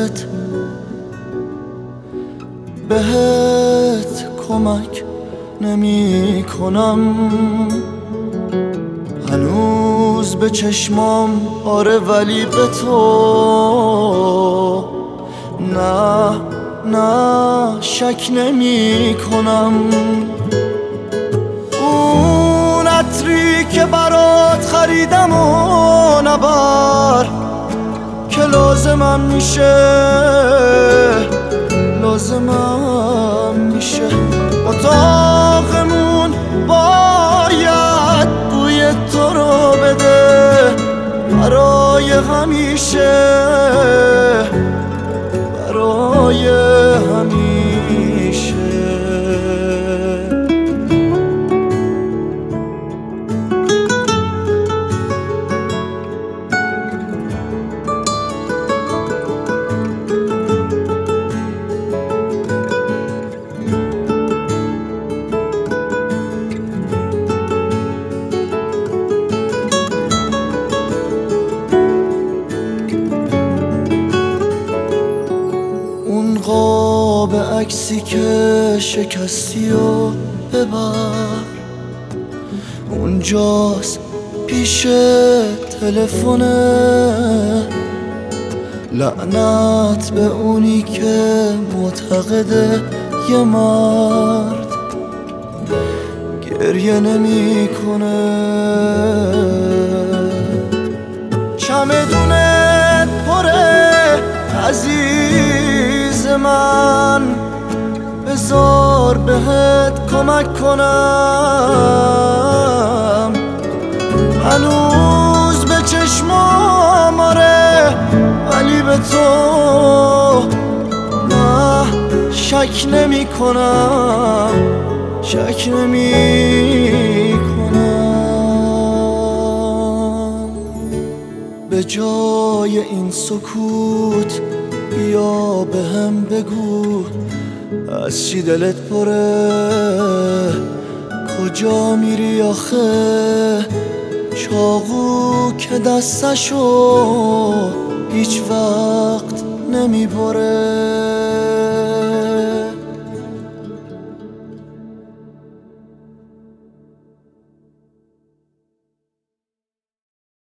دلت بهت کمک نمی کنم. هنوز به چشمام آره ولی به تو نه نه شک نمی کنم. اون عطری که برات خریدم و نبر که لازمم میشه اتاقمون باید بوی تو رو بده برای همیشه، برای همیشه. قاب عکسی که شکستی و ببر، اونجاست پیش تلفونه. لعنت به اونی که معتقده یه مرد گریه نمی کنه. چمدونت پره عزیز من، بذار بهت کمک کنم. هنوز به چشمام آره ولی به تو نه شک نمی کنم، شک نمی کنم. به جای این سکوت بیا به هم بگو از چی دلت پره، کجا میری آخه؟ چاقو که دستشو هیچ وقت نمیبره.